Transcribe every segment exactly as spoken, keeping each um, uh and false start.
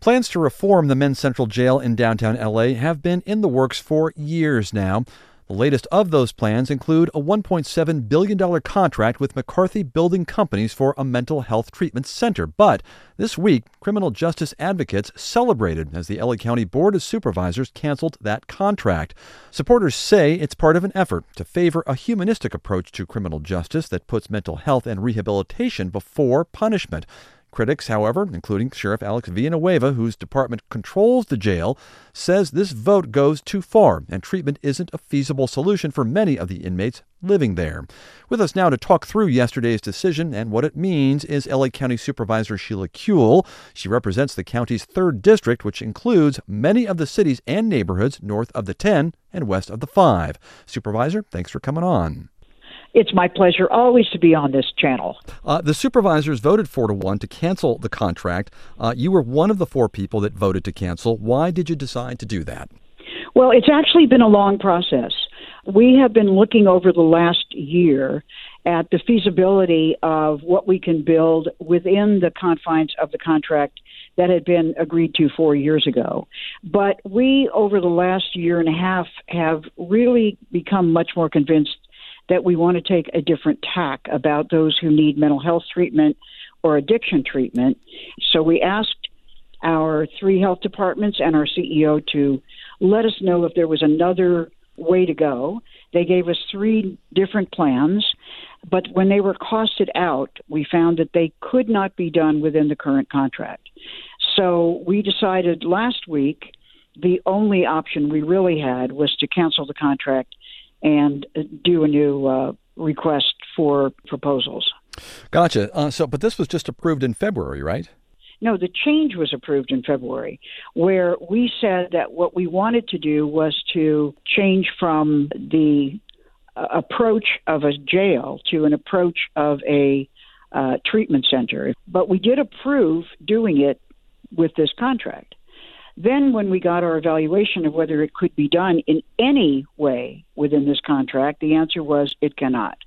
Plans to reform the Men's Central Jail in downtown L A have been in the works for years now. The latest of those plans include a one point seven billion dollars contract with McCarthy Building Companies for a mental health treatment center. But this week, criminal justice advocates celebrated as the L A County Board of Supervisors canceled that contract. Supporters say it's part of an effort to favor a humanistic approach to criminal justice that puts mental health and rehabilitation before punishment. Critics, however, including Sheriff Alex Villanueva, whose department controls the jail, says this vote goes too far and treatment isn't a feasible solution for many of the inmates living there. With us now to talk through yesterday's decision and what it means is L A County Supervisor Sheila Kuehl. She represents the county's third district, which includes many of the cities and neighborhoods north of the ten and west of the five. Supervisor, thanks for coming on. It's my pleasure always to be on this channel. Uh, the supervisors voted four to one to cancel the contract. Uh, you were one of the four people that voted to cancel. Why did you decide to do that? Well, it's actually been a long process. We have been looking over the last year at the feasibility of what we can build within the confines of the contract that had been agreed to four years ago. But we, over the last year and a half, have really become much more convinced that we want to take a different tack about those who need mental health treatment or addiction treatment. So we asked our three health departments and our C E O to let us know if there was another way to go. They gave us three different plans, but when they were costed out, we found that they could not be done within the current contract. So we decided last week the only option we really had was to cancel the contract and do a new uh, request for proposals. Gotcha. Uh, so, but this was just approved in February, right? No, the change was approved in February, where we said that what we wanted to do was to change from the uh, approach of a jail to an approach of a uh, treatment center. But we did approve doing it with this contract. Then when we got our evaluation of whether it could be done in any way within this contract, the answer was it cannot.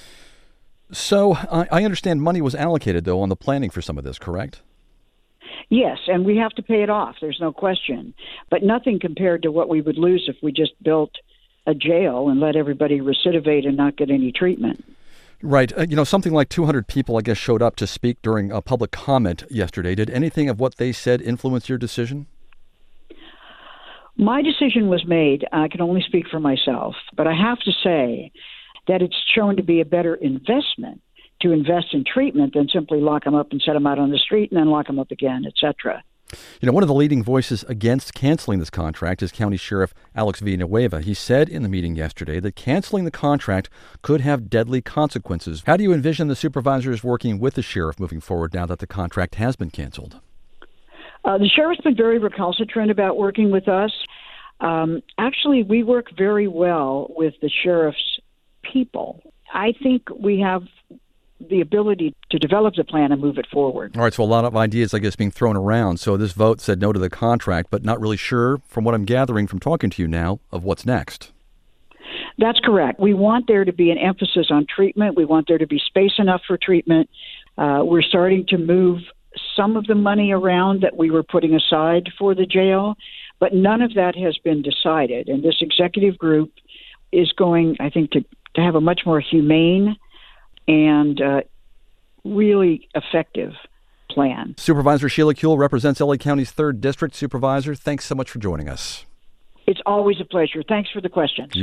So uh, I understand money was allocated, though, on the planning for some of this, correct? Yes, and we have to pay it off. There's no question. But nothing compared to what we would lose if we just built a jail and let everybody recidivate and not get any treatment. Right. Uh, you know, something like two hundred people, I guess, showed up to speak during a public comment yesterday. Did anything of what they said influence your decision? My decision was made. I can only speak for myself, but I have to say that it's shown to be a better investment to invest in treatment than simply lock them up and set them out on the street and then lock them up again, et cetera. You know, one of the leading voices against canceling this contract is County Sheriff Alex Villanueva. He said in the meeting yesterday that canceling the contract could have deadly consequences. How do you envision the supervisors working with the sheriff moving forward now that the contract has been canceled? Uh, the sheriff's been very recalcitrant about working with us. Um, actually, we work very well with the sheriff's people. I think we have the ability to develop the plan and move it forward. All right, so a lot of ideas, I guess, being thrown around. So this vote said no to the contract, but not really sure, from what I'm gathering from talking to you now, of what's next. That's correct. We want there to be an emphasis on treatment. We want there to be space enough for treatment. Uh, we're starting to move some of the money around that we were putting aside for the jail, but none of that has been decided. And this executive group is going, I think, to, to have a much more humane and uh, really effective plan. Supervisor Sheila Kuehl represents L A County's third District. Supervisor, thanks so much for joining us. It's always a pleasure. Thanks for the questions.